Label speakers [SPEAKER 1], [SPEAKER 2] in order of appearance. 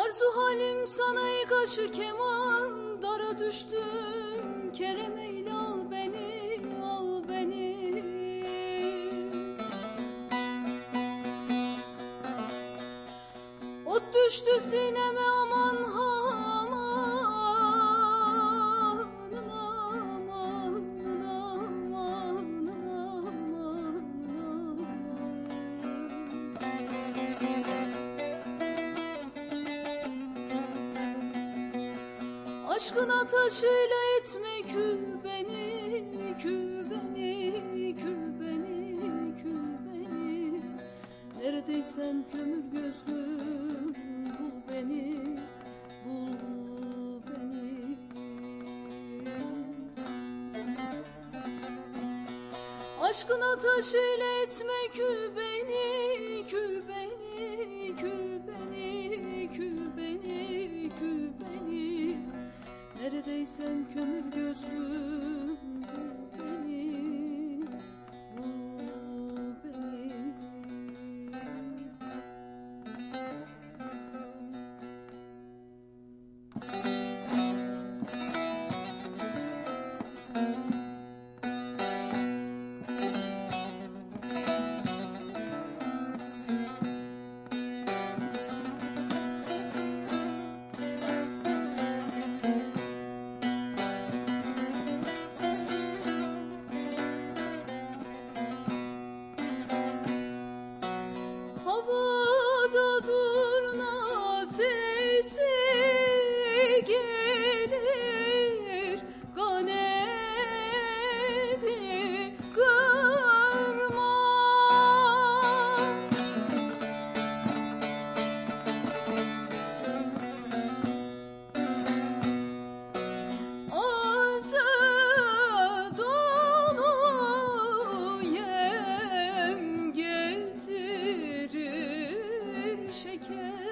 [SPEAKER 1] Arzu halim sana ey kaşı keman, dara düştüm kerem eyle al beni, al beni. Ot düştü sineme aman aman, aman aman aman. Aşkın ateşiyle etme kül beni, kül beni, kül beni, kül beni. Neredeysen kömür gözlüm, bul beni, bul beni. Aşkın ateşiyle etme kül beni, kül beni, kül beni, kül beni, kül beni. Neredeysen kömür gözlüm, bul beni, bul beni. Havada durna sesi gelir, ganedi kırma. Ağzı dolu yem getirir şeker.